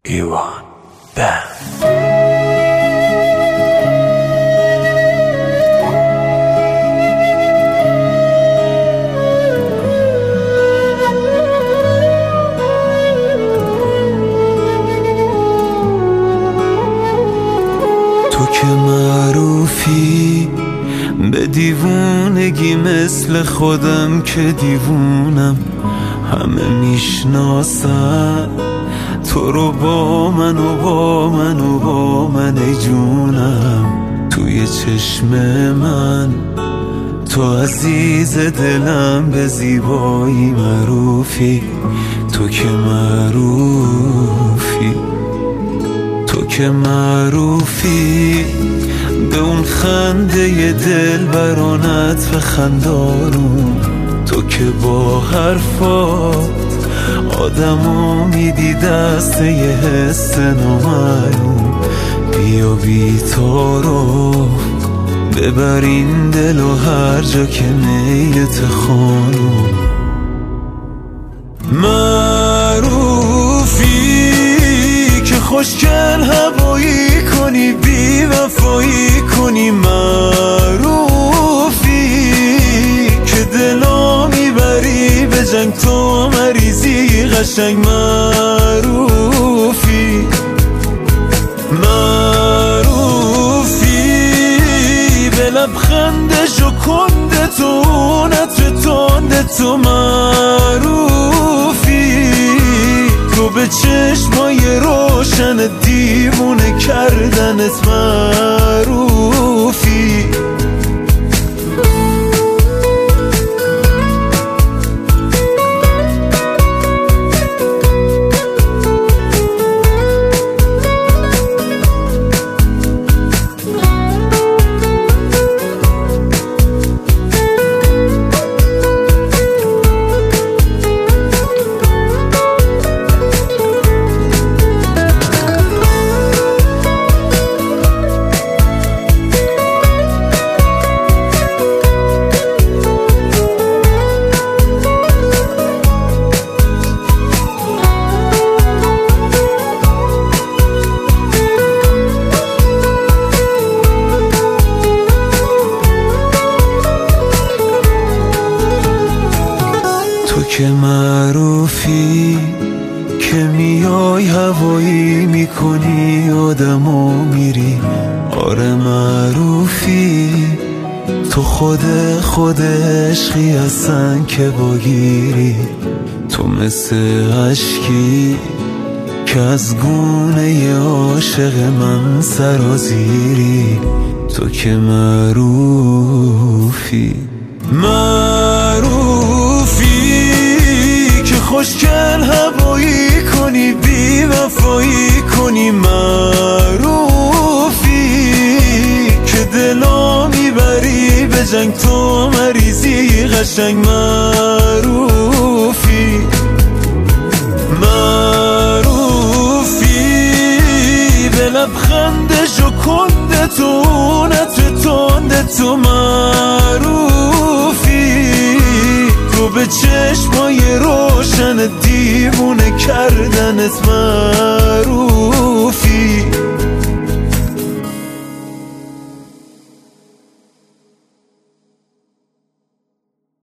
ایوان بند. تو که معروفی به دیوونگی مثل خودم که دیوونم، همه میشناسن تو رو با من و با من و با من ای جونم. توی چشم من تو عزیز دلم، به زیبایی معروفی. تو که معروفی، تو که معروفی به اون خنده دل برانت و خندانون. تو که با حرفات آدمو میدی دست یه حس نامعلوم. بیا بی تو رو ببر این دل و هر جا که نیت خانوم. معروفی که خوشگل هوایی کنی، بی وفایی کنی. معروفی که دلا میبری به جنگ، تو مریضی قشنگ. معروفی، معروفی به لبخند ژوکنده تو، نطر تنده تو. معروفی تو به چشمای روشن دیوونه کردنت. معروفی که معروفی که میای هوایی میکنی آدمو میری. آره معروفی تو خود عشقی هستن که باگیری. تو مثل عشقی که از گونه عاشق من سرازیری. تو که معروفی، خوشگل هوایی کنی، بی وفایی کنی. معروفی که دلا میبری به جنگ، تو مریضی قشنگ. معروفی، معروفی به لبخند ژوکنده تو، نطر تنده تو. معروفی تو به چشمای روشن دیوونه کردنت. معروفی